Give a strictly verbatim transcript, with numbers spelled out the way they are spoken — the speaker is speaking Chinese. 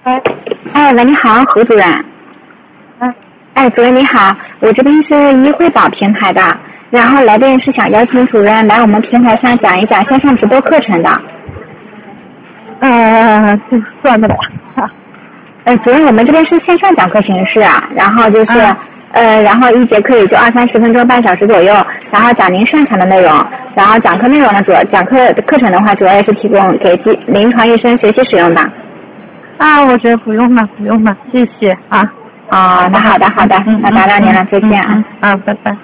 哎， 哎，喂，你好，胡主任。 哎， 哎，主任你好，我这边是医惠宝平台的，然后来电是想邀请主任来我们平台上讲一讲线上直播课程的。 呃，就算了吧。 呃，主任，我们这边是线上讲课形式啊，然后就是、嗯、呃，然后一节课也就二三十分钟，半小时左右，然后讲您擅长的内容，然后讲课内容呢，主要讲课课程的话，主要也是提供给临床医生学习使用的。 啊，我觉得不用了，不用了，谢谢啊。 啊，那好的好的， 嗯、 那打扰您了，再见啊。 嗯、啊，拜拜。